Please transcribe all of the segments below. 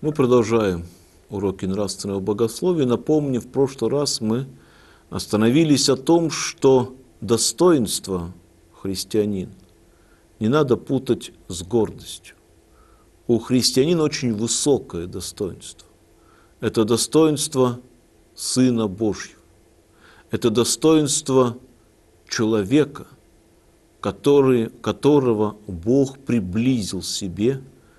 Мы продолжаем уроки нравственного богословия. Напомню, в прошлый раз мы остановились о том, что достоинство христианина не надо путать с гордостью. У христианина очень высокое достоинство. Это достоинство Сына Божьего. Это достоинство человека, которого Бог приблизил себе,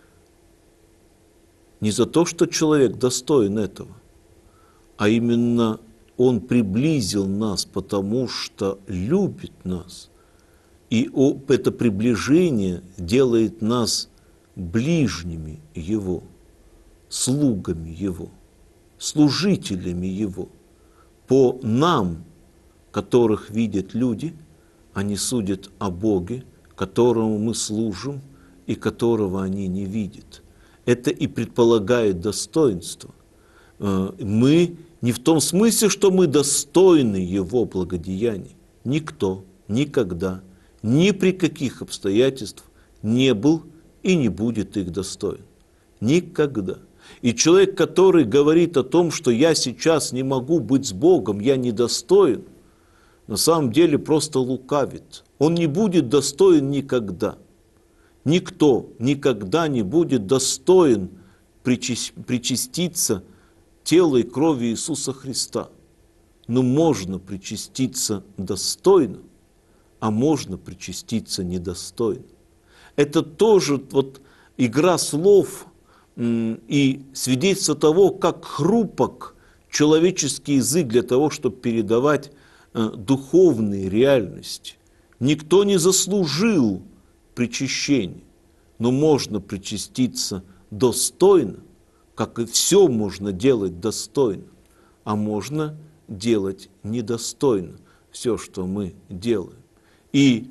не за то, что человек достоин этого, а именно Он приблизил нас, потому что любит нас. И это приближение делает нас ближними Его, слугами Его, служителями Его. По нам, которых видят люди, они судят о Боге, которому мы служим и которого они не видят. Это и предполагает достоинство. Мы не в том смысле, что мы достойны Его благодеяний. Никто, никогда, ни при каких обстоятельствах не был и не будет их достоин. Никогда. И человек, который говорит о том, что я сейчас не могу быть с Богом, я недостоин, на самом деле просто лукавит. Он не будет достоин никогда. Никто никогда не будет достоин причаститься телу и крови Иисуса Христа. Но можно причаститься достойно, а можно причаститься недостойно. Это тоже вот игра слов и свидетельство того, как хрупок человеческий язык для того, чтобы передавать духовные реальности. Никто не заслужил причащения, но можно причаститься достойно, как и все можно делать достойно, а можно делать недостойно все, что мы делаем. И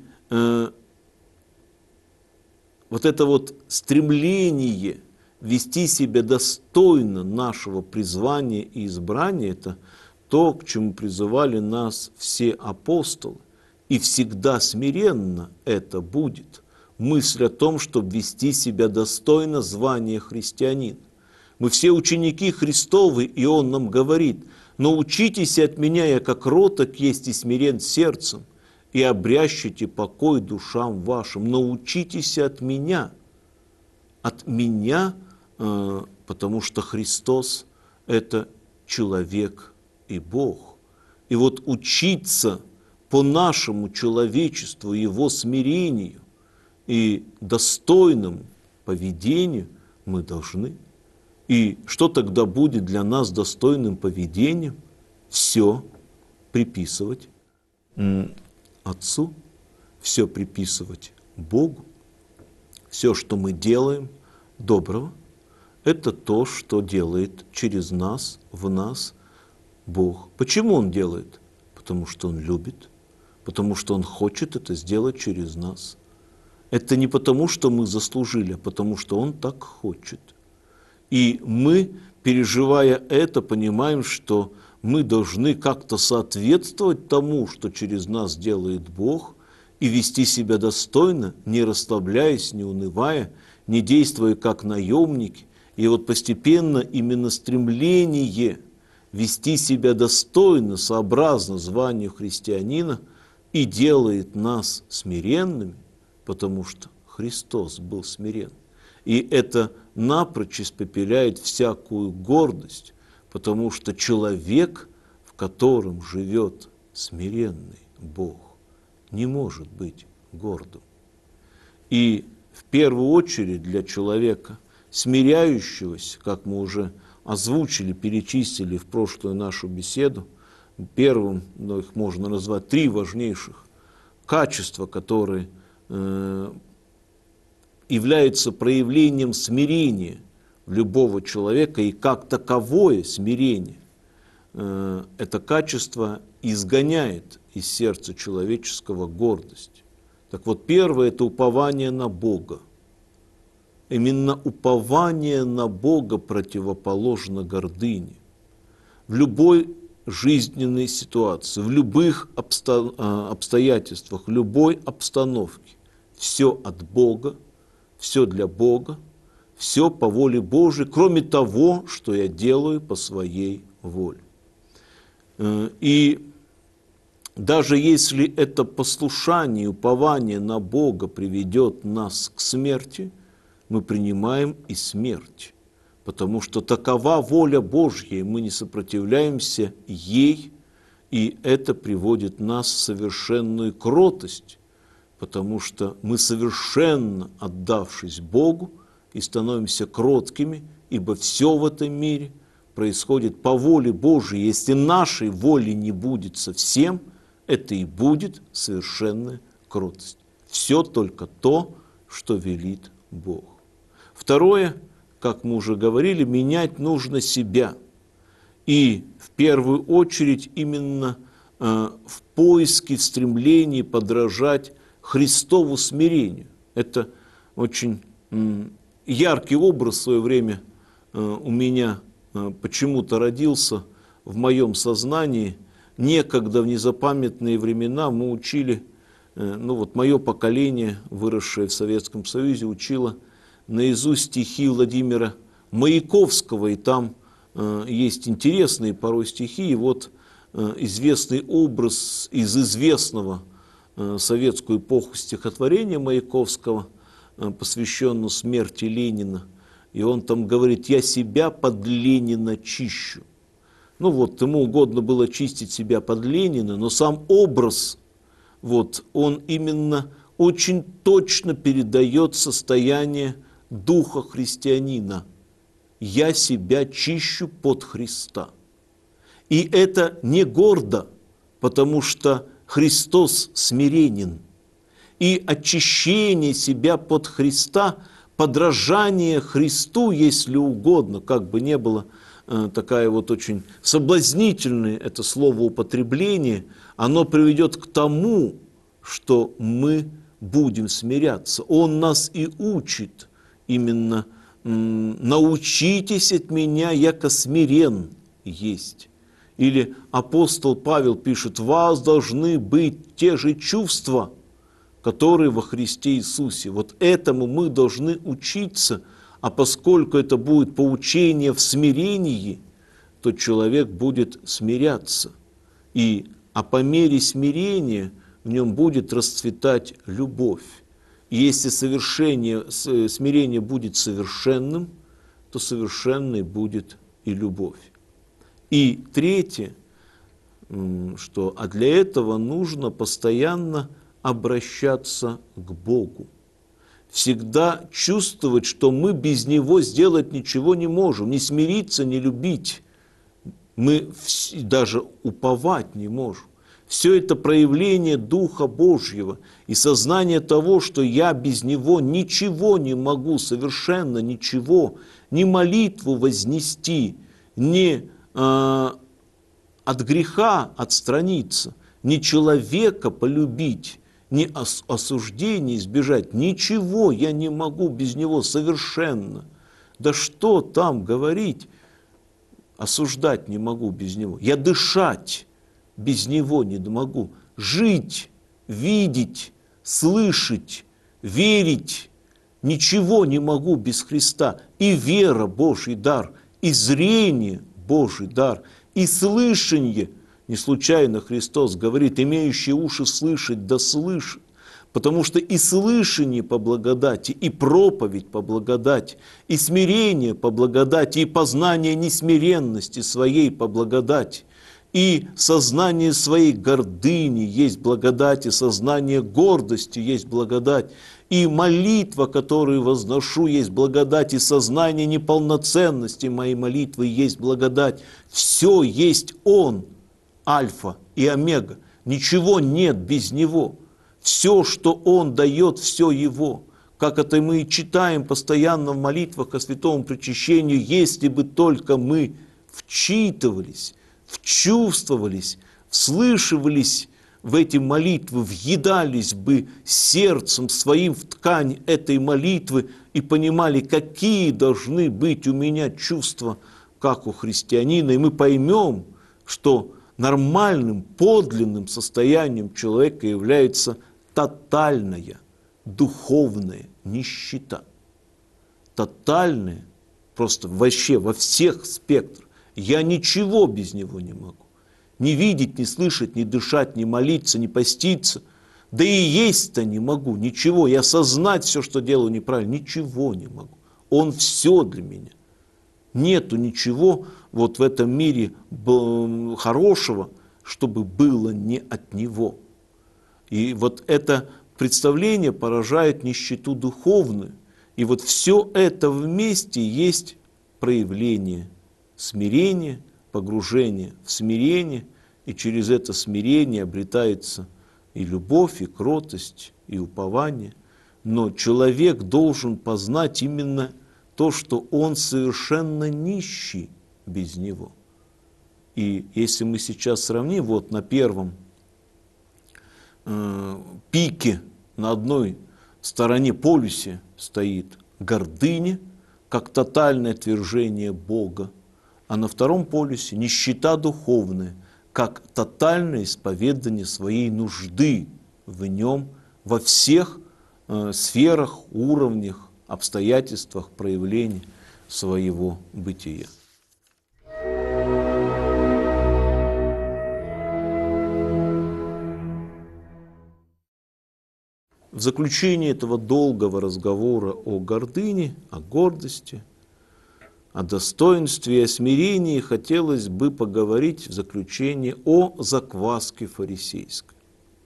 вот это вот стремление вести себя достойно нашего призвания и избрания, это то, к чему призывали нас все апостолы. И всегда смиренно это будет. Мысль о том, чтобы вести себя достойно звания христианина. Мы все ученики Христовы, и Он нам говорит: научитесь от меня, я как кроток есть и смирен сердцем, и обрящите покой душам вашим. Научитесь от меня, потому что Христос – это человек и Бог. И вот учиться по нашему человечеству, Его смирению и достойному поведению мы должны. И что тогда будет для нас достойным поведением? Все приписывать Отцу, все приписывать Богу. Все, что мы делаем доброго, это то, что делает через нас, в нас Бог. Почему Он делает? Потому что Он любит, потому что Он хочет это сделать через нас. Это не потому, что мы заслужили, а потому что Он так хочет. И мы, переживая это, понимаем, что мы должны как-то соответствовать тому, что через нас делает Бог, и вести себя достойно, не расслабляясь, не унывая, не действуя как наемники. И вот постепенно именно стремление вести себя достойно, сообразно званию христианина, и делает нас смиренными, потому что Христос был смирен. И это напрочь испепеляет всякую гордость, потому что человек, в котором живет смиренный Бог, не может быть гордым. И в первую очередь для человека, смиряющегося, как мы уже озвучили, перечислили в прошлую нашу беседу, первым, их можно назвать 3 важнейших качества, которые являются проявлением смирения любого человека, и как таковое смирение, это качество изгоняет из сердца человеческого гордость. Так вот, первое – это упование на Бога. Именно упование на Бога противоположно гордыне. В любой жизненной ситуации, в любых обстоятельствах, в любой обстановке все от Бога, все для Бога, все по воле Божией, кроме того, что я делаю по своей воле. И даже если это послушание, упование на Бога приведет нас к смерти, мы принимаем и смерть, потому что такова воля Божья, и мы не сопротивляемся ей, и это приводит нас в совершенную кротость, потому что мы, совершенно отдавшись Богу, и становимся кроткими, ибо все в этом мире происходит по воле Божией. Если нашей воли не будет совсем, это и будет совершенная кротость. Все только то, что велит Бог. Второе, как мы уже говорили, менять нужно себя. И в первую очередь именно в поиске, в стремлении подражать Христову смирению. Это очень яркий образ в свое время у меня почему-то родился в моем сознании. Некогда в незапамятные времена мы учили, мое поколение, выросшее в Советском Союзе, учило наизусть стихи Владимира Маяковского, и там есть интересные порой стихи, и вот известный образ из известного советскую эпоху стихотворения Маяковского, посвященного смерти Ленина, и он там говорит: «Я себя под Ленина чищу». Ему угодно было чистить себя под Ленина, но сам образ, он именно очень точно передает состояние духа христианина. «Я себя чищу под Христа». И это не гордо, потому что Христос смиренен. И очищение себя под Христа, подражание Христу, если угодно, как бы не было такая очень соблазнительное это словоупотребление, оно приведет к тому, что мы будем смиряться. Он нас и учит именно: «Научитесь от меня, яко смирен есть». Или апостол Павел пишет: «Вас должны быть те же чувства, которые во Христе Иисусе». Этому мы должны учиться, а поскольку это будет поучение в смирении, то человек будет смиряться. А по мере смирения в нем будет расцветать любовь. И если смирение будет совершенным, то совершенной будет и любовь. И третье, а для этого нужно постоянно обращаться к Богу. Всегда чувствовать, что мы без Него сделать ничего не можем, не смириться, не любить. Мы даже уповать не можем. Все это проявление Духа Божьего и сознание того, что я без Него ничего не могу, совершенно ничего, ни молитву вознести, ни от греха отстраниться, ни человека полюбить, ни осуждения избежать. Ничего я не могу без Него совершенно. Да что там говорить, осуждать не могу без Него. Я дышать без Него не могу. Жить, видеть, слышать, верить. Ничего не могу без Христа. И вера – Божий дар, и зрение – Божий дар, и слышание. Не случайно Христос говорит: имеющие уши слышать, да слышат. Потому что и слышание по благодати, и проповедь по благодати, и смирение по благодати, и познание несмиренности своей по благодати, и сознание своей гордыни есть благодать, и сознание гордости есть благодать, и молитва, которую возношу, есть благодать, и сознание неполноценности моей молитвы есть благодать. Все есть Он, Альфа и Омега. Ничего нет без Него. Все, что Он дает, все Его. Как это мы и читаем постоянно в молитвах о святом причащении: если бы только мы вчитывались, вчувствовались, вслышивались в эти молитвы, въедались бы сердцем своим в ткань этой молитвы и понимали, какие должны быть у меня чувства, как у христианина, и мы поймем, что нормальным, подлинным состоянием человека является тотальная духовная нищета. тотальное, просто вообще во всех спектрах. Я ничего без него не могу. Не видеть, не слышать, не дышать, не молиться, не поститься. Да и есть-то не могу, ничего. И осознать все, что делаю неправильно, ничего не могу. Он все для меня. Нету ничего вот в этом мире хорошего, чтобы было не от него. И вот это представление поражает нищету духовную. И вот все это вместе есть проявление смирения, погружение в смирение, и через это смирение обретается и любовь, и кротость, и упование. Но человек должен познать именно то, что он совершенно нищий без него. И если мы сейчас сравним, вот на первом пике, на одной стороне полюсе стоит гордыня, как тотальное отвержение Бога, а на втором полюсе нищета духовная, как тотальное исповедание своей нужды в нем во всех сферах, уровнях, обстоятельствах проявления своего бытия. В заключение этого долгого разговора о гордыне, о гордости, о достоинстве и о смирении хотелось бы поговорить в заключение о закваске фарисейской.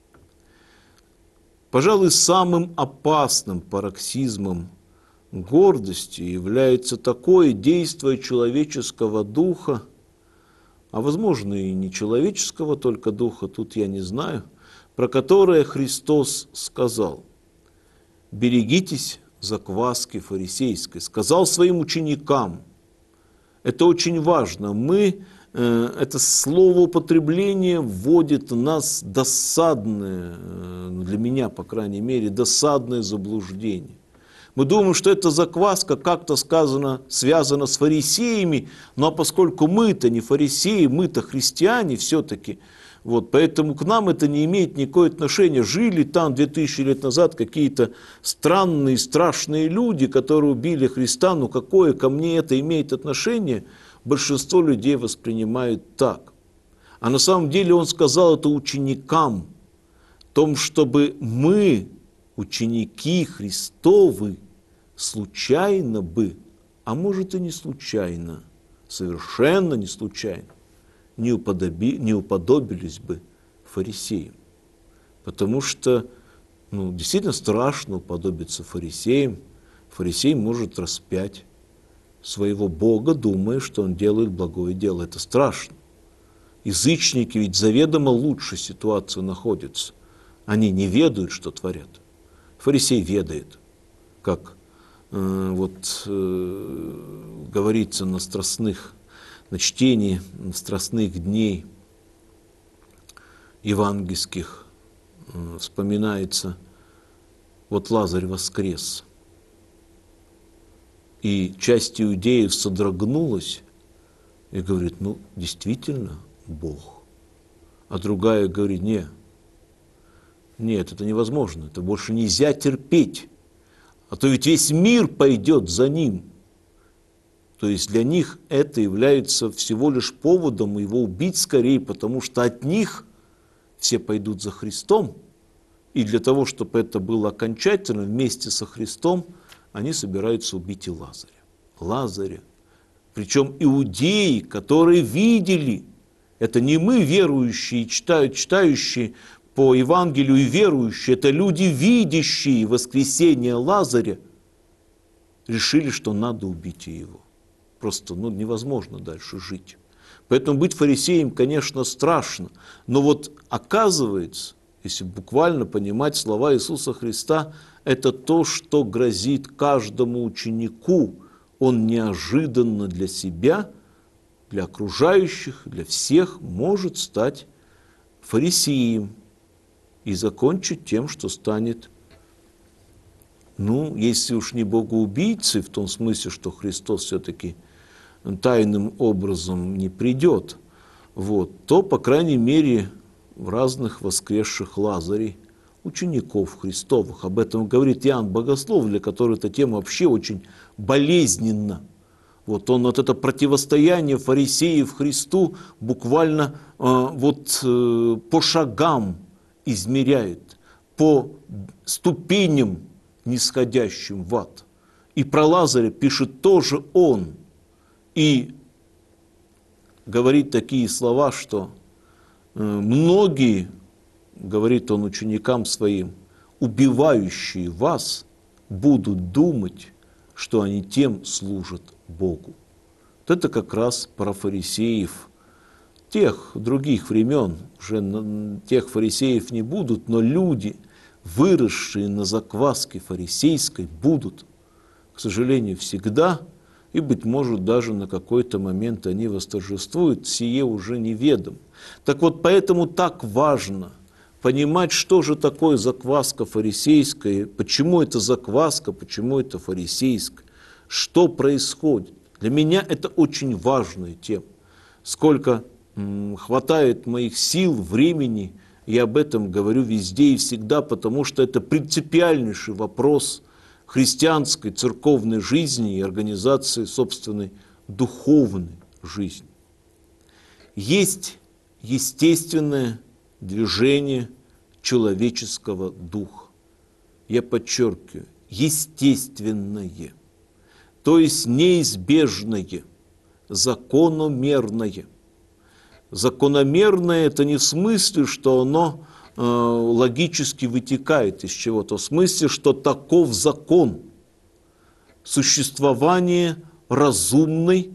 Пожалуй, самым опасным пароксизмом гордости является такое действие человеческого духа, а возможно и не человеческого только духа, тут я не знаю, про которое Христос сказал: «Берегитесь закваски фарисейской», сказал своим ученикам. Это очень важно. Это словоупотребление вводит нас в досадное, для меня, по крайней мере, досадное заблуждение. Мы думаем, что эта закваска как-то связана с фарисеями, но поскольку мы-то не фарисеи, мы-то христиане все-таки, вот, поэтому к нам это не имеет никакого отношения. Жили там 2000 лет назад какие-то странные, страшные люди, которые убили Христа, но какое ко мне это имеет отношение? Большинство людей воспринимают так. А на самом деле он сказал это ученикам, в том, чтобы мы, ученики Христовы, случайно бы, а может и не случайно, совершенно не случайно, не уподобились бы фарисеям. Потому что действительно страшно уподобиться фарисеям. Фарисей может распять своего Бога, думая, что он делает благое дело. Это страшно. Язычники ведь заведомо лучше ситуацию находятся. Они не ведают, что творят. Фарисей ведает, как говорится на чтении страстных дней евангельских, вспоминается, вот Лазарь воскрес. И часть иудеев содрогнулась и говорит: действительно Бог. А другая говорит: нет, это невозможно, это больше нельзя терпеть, а то ведь весь мир пойдет за ним. То есть для них это является всего лишь поводом его убить скорее, потому что от них все пойдут за Христом. И для того, чтобы это было окончательно, вместе со Христом, они собираются убить и Лазаря. Причем иудеи, которые видели, это не мы, верующие, читающие по Евангелию и верующие, это люди, видящие воскресение Лазаря, решили, что надо убить его. Просто невозможно дальше жить. Поэтому быть фарисеем, конечно, страшно. Но вот оказывается, если буквально понимать слова Иисуса Христа, это то, что грозит каждому ученику. Он неожиданно для себя, для окружающих, для всех может стать фарисеем и закончить тем, что станет, если уж не богоубийцей, в том смысле, что Христос все-таки тайным образом не придет, то, по крайней мере, в разных воскресших Лазарей учеников Христовых. Об этом говорит Иоанн Богослов, для которого эта тема вообще очень болезненна. Вот он вот это противостояние фарисеев Христу буквально по шагам измеряет, по ступеням, нисходящим в ад. И про Лазаря пишет тоже он. И говорит такие слова, что многие, говорит он ученикам своим, убивающие вас, будут думать, что они тем служат Богу. Вот это как раз про фарисеев тех других времен. Уже тех фарисеев не будут, но люди, выросшие на закваске фарисейской, будут, к сожалению, всегда, и, быть может, даже на какой-то момент они восторжествуют, сие уже неведом. Так вот, поэтому так важно понимать, что же такое закваска фарисейская, почему это закваска, почему это фарисейская, что происходит. Для меня это очень важная тема. Сколько хватает моих сил, времени, я об этом говорю везде и всегда, потому что это принципиальнейший вопрос христианской церковной жизни и организации собственной духовной жизни. Есть естественное движение человеческого духа. Я подчеркиваю, естественное, то есть неизбежное, закономерное. Закономерное – это не в смысле, что оно логически вытекает из чего-то, в смысле, что таков закон существования разумной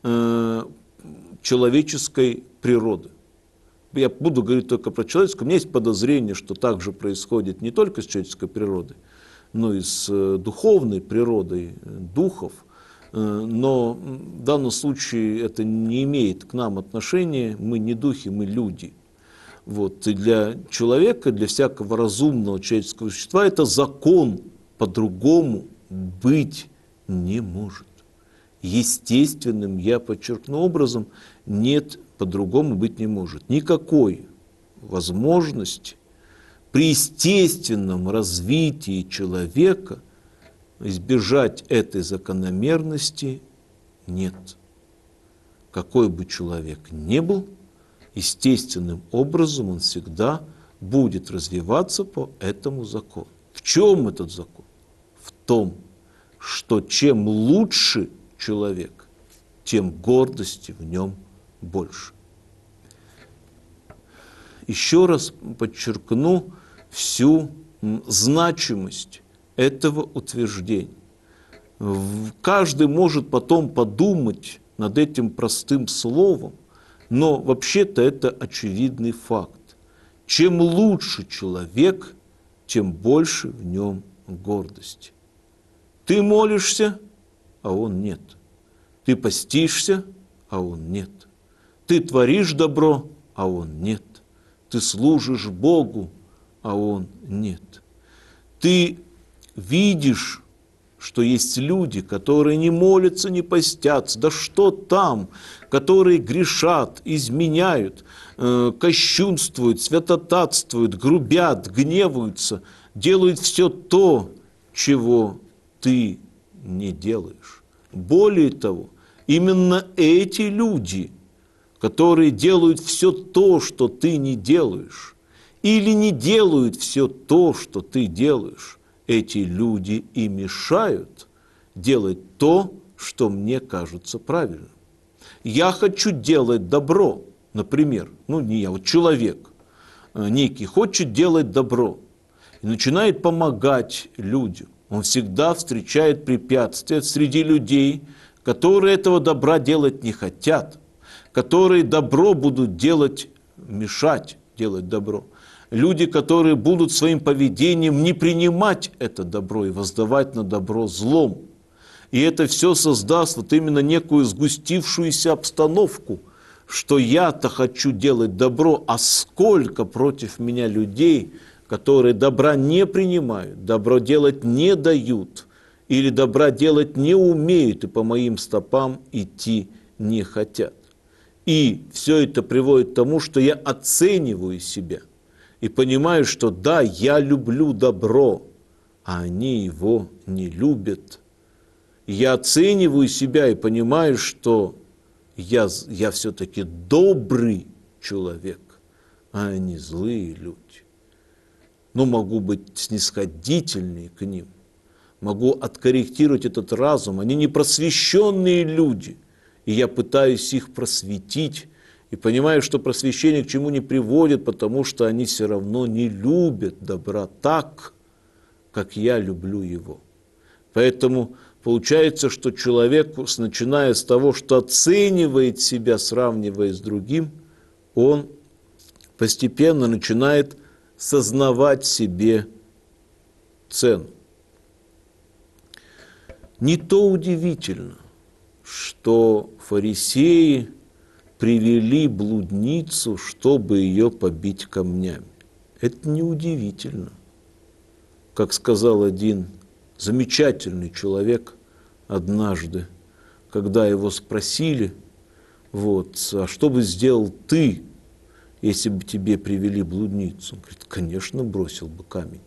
человеческой природы. Я буду говорить только про человеческую. У меня есть подозрение, что так же происходит не только с человеческой природой, но и с духовной природой духов. Но в данном случае это не имеет к нам отношения. Мы не духи, мы люди. Вот. И для человека, для всякого разумного человеческого существа это закон, по-другому быть не может. Естественным, я подчеркну, образом нет, по-другому быть не может. Никакой возможности при естественном развитии человека избежать этой закономерности нет. Какой бы человек ни был, естественным образом он всегда будет развиваться по этому закону. В чем этот закон? В том, что чем лучше человек, тем гордости в нем больше. Еще раз подчеркну всю значимость этого утверждения. Каждый может потом подумать над этим простым словом, но вообще-то это очевидный факт. Чем лучше человек, тем больше в нем гордости. Ты молишься, а он нет. Ты постишься, а он нет. Ты творишь добро, а он нет. Ты служишь Богу, а он нет. Ты видишь, что есть люди, которые не молятся, не постятся, да что там, которые грешат, изменяют, кощунствуют, святотатствуют, грубят, гневаются, делают все то, чего ты не делаешь. Более того, именно эти люди, которые делают все то, что ты не делаешь, или не делают все то, что ты делаешь, эти люди и мешают делать то, что мне кажется правильным. Я хочу делать добро, например, не я, вот человек некий хочет делать добро и начинает помогать людям. Он всегда встречает препятствия среди людей, которые этого добра делать не хотят, которые добро будут делать, мешать делать добро. Люди, которые будут своим поведением не принимать это добро и воздавать на добро злом. И это все создаст вот именно некую сгустившуюся обстановку, что я-то хочу делать добро, а сколько против меня людей, которые добра не принимают, добро делать не дают, или добра делать не умеют и по моим стопам идти не хотят. И все это приводит к тому, что я оцениваю себя. и понимаю, что да, я люблю добро, а они его не любят. Я оцениваю себя и понимаю, что я все-таки добрый человек, а они злые люди. Но могу быть снисходительней к ним, могу откорректировать этот разум. Они не просвещенные люди, и я пытаюсь их просветить, и понимаю, что просвещение к чему не приводит, потому что они все равно не любят добра так, как я люблю его. Поэтому получается, что человек, начиная с того, что оценивает себя, сравнивая с другим, он постепенно начинает сознавать себе цену. Не то удивительно, что фарисеи привели блудницу, чтобы ее побить камнями. Это неудивительно. Как сказал один замечательный человек однажды, когда его спросили, а что бы сделал ты, если бы тебе привели блудницу? Он говорит, конечно, бросил бы камень.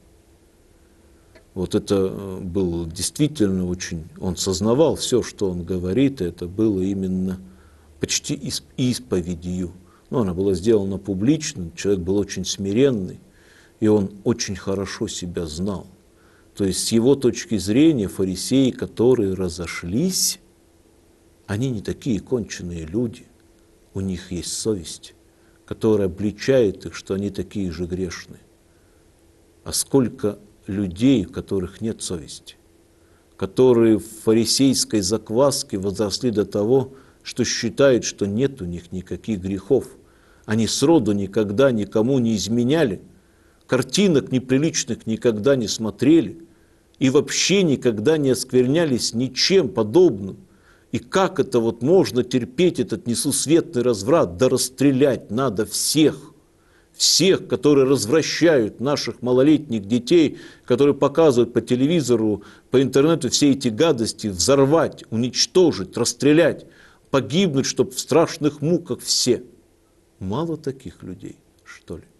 Вот это было действительно очень, он сознавал все, что он говорит, и это было именно почти исповедью. Но она была сделана публично, человек был очень смиренный, и он очень хорошо себя знал. То есть с его точки зрения фарисеи, которые разошлись, они не такие конченые люди, у них есть совесть, которая обличает их, что они такие же грешные. А сколько людей, у которых нет совести, которые в фарисейской закваске возросли до того, что считают, что нет у них никаких грехов. Они сроду никогда никому не изменяли, картинок неприличных никогда не смотрели и вообще никогда не осквернялись ничем подобным. И как это можно терпеть этот несусветный разврат? Да расстрелять надо всех, которые развращают наших малолетних детей, которые показывают по телевизору, по интернету все эти гадости, взорвать, уничтожить, расстрелять, погибнуть, чтобы в страшных муках все. Мало таких людей, что ли,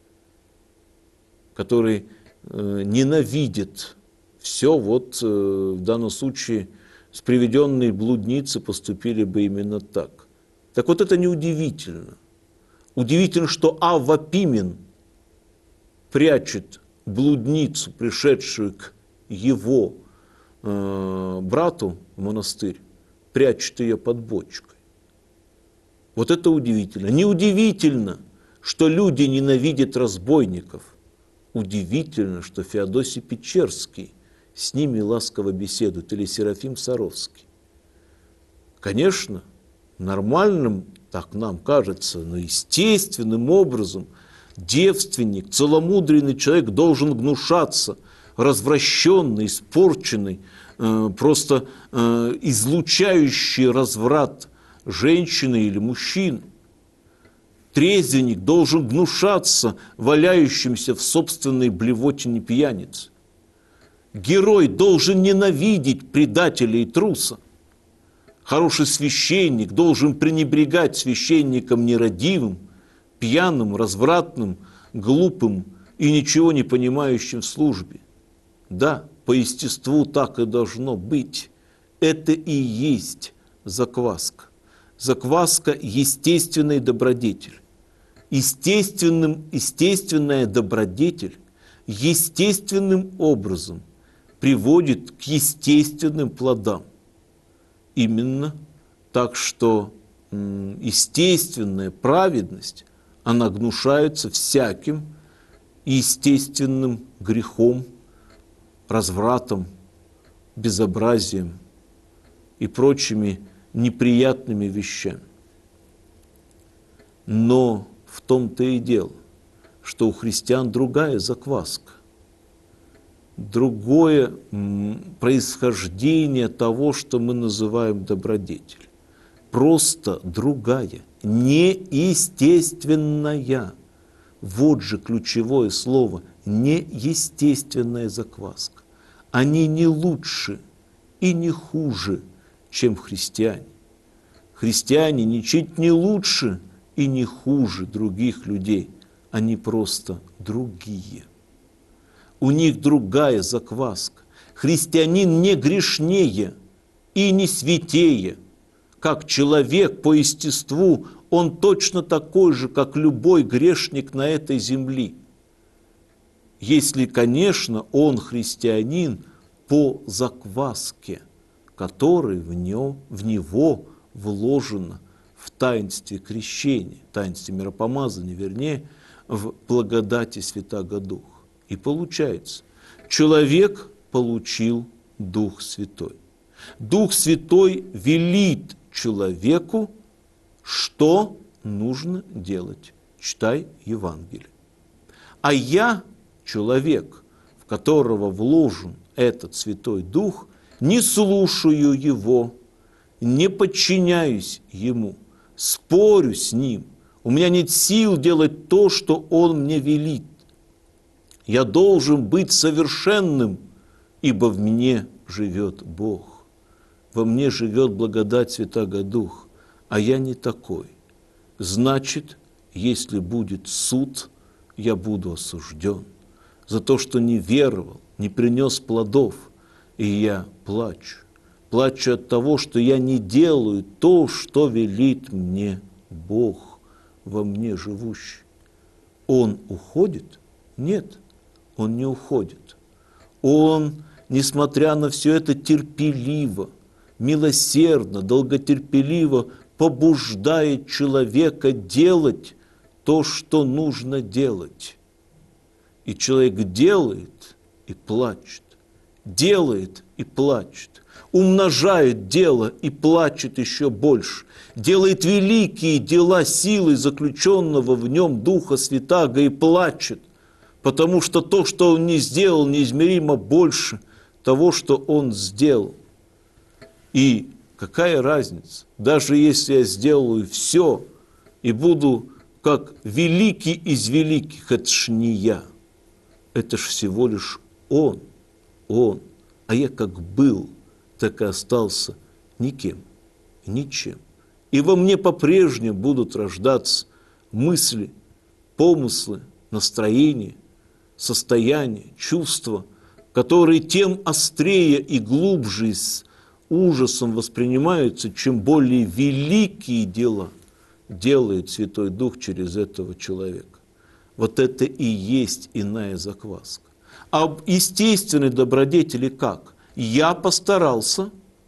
которые ненавидят все, в данном случае с приведенной блудницы поступили бы именно так. Так вот это неудивительно. Удивительно, что Авва Пимен прячет блудницу, пришедшую к его брату в монастырь, прячет ее под бочкой. Вот это удивительно. Неудивительно, что люди ненавидят разбойников. Удивительно, что Феодосий Печерский с ними ласково беседует, или Серафим Саровский. Конечно, нормальным, так нам кажется, но естественным образом девственник, целомудренный человек должен гнушаться, развращенный, испорченный, просто излучающий разврат женщины или мужчин. Трезвенник должен гнушаться валяющимся в собственной блевотине пьяницы. Герой должен ненавидеть предателя и труса. Хороший священник должен пренебрегать священником нерадивым, пьяным, развратным, глупым и ничего не понимающим в службе. Да, по естеству так и должно быть. Это и есть закваска. Закваска – естественный добродетель. Естественная добродетель естественным образом приводит к естественным плодам. Именно так, что естественная праведность, она гнушается всяким естественным грехом, развратом, безобразием и прочими неприятными вещами. Но в том-то и дело, что у христиан другая закваска, другое происхождение того, что мы называем добродетель. Просто другая, неестественная. Вот же ключевое слово – неестественная закваска. Они не лучше и не хуже, чем христиане. Христиане ничуть не лучше и не хуже других людей. они просто другие. У них другая закваска. Христианин не грешнее и не святее. Как человек по естеству, он точно такой же, как любой грешник на этой земле. Если, конечно, он христианин по закваске, которая в него вложена в таинстве крещения, таинстве миропомазания, вернее, в благодати Святаго Духа. И получается, человек получил Дух Святой. Дух Святой велит человеку, что нужно делать. Читай Евангелие. А я, человек, в которого вложен этот Святой Дух, не слушаю его, не подчиняюсь ему, спорю с ним. У меня нет сил делать то, что он мне велит. Я должен быть совершенным, ибо в мне живет Бог. Во мне живет благодать Святаго Духа, а я не такой. Значит, если будет суд, я буду осужден за то, что не веровал, не принес плодов, и я плачу. Плачу от того, что я не делаю то, что велит мне Бог, во мне живущий. Он уходит? Нет, он не уходит. Он, несмотря на все это, терпеливо, милосердно, долготерпеливо побуждает человека делать то, что нужно делать. И человек делает и плачет, делает и плачет, умножает дело и плачет еще больше, делает великие дела силой заключенного в нем Духа Святаго и плачет, потому что то, что он не сделал, неизмеримо больше того, что он сделал. И какая разница, даже если я сделаю все и буду как великий из великих, это ж не я, это ж всего лишь он, а я как был, так и остался никем, ничем. И во мне по-прежнему будут рождаться мысли, помыслы, настроения, состояния, чувства, которые тем острее и глубже и с ужасом воспринимаются, чем более великие дела делает Святой Дух через этого человека. Вот это и есть иная закваска. А естественной добродетели как? Я постарался,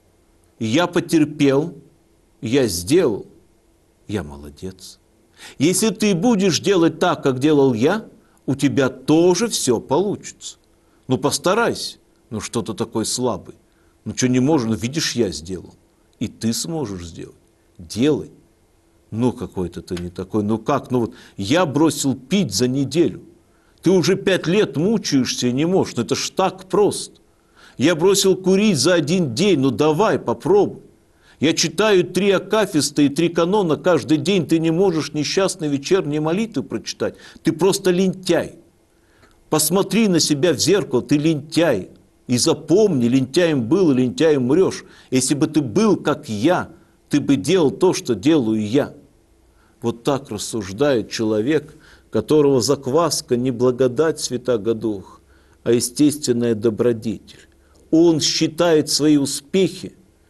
я потерпел, я сделал, я молодец. Если ты будешь делать так, как делал я, у тебя тоже все получится. Ну постарайся, ну что ты такой слабый, ну что не можешь, ну видишь, я сделал, и ты сможешь сделать. Делай. Ну какой-то ты не такой, ну как, ну вот я бросил пить за неделю. Ты уже 5 лет мучаешься и не можешь, ну это ж так просто. Я бросил курить за 1 день, ну давай, попробуй. Я читаю 3 акафиста и 3 канона каждый день, ты не можешь несчастной вечерней молитвы прочитать. Ты просто лентяй. Посмотри на себя в зеркало, ты лентяй. И запомни, лентяем был и лентяем умрешь. Если бы ты был, как я, ты бы делал то, что делаю я. Вот так рассуждает человек, которого закваска не благодать Святаго Духа, а естественная добродетель. Он считает свои успехи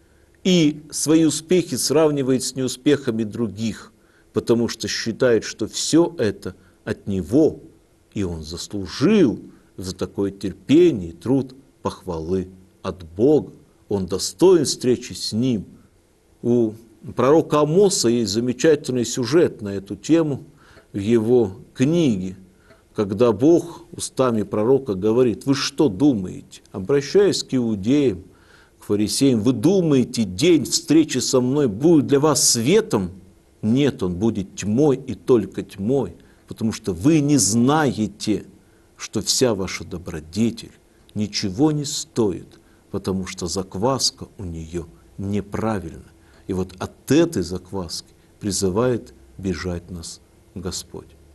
и свои успехи сравнивает с неуспехами других, потому что считает, что все это от него, и он заслужил за такое терпение и труд похвалы от Бога. Он достоин встречи с Ним. У пророка Амоса есть замечательный сюжет на эту тему в его книге, когда Бог устами пророка говорит: вы что думаете, обращаясь к иудеям, к фарисеям, вы думаете, день встречи со мной будет для вас светом? Нет, он будет тьмой и только тьмой, потому что вы не знаете, что вся ваша добродетель ничего не стоит, потому что закваска у нее неправильна. И вот от этой закваски призывает бежать нас Господь.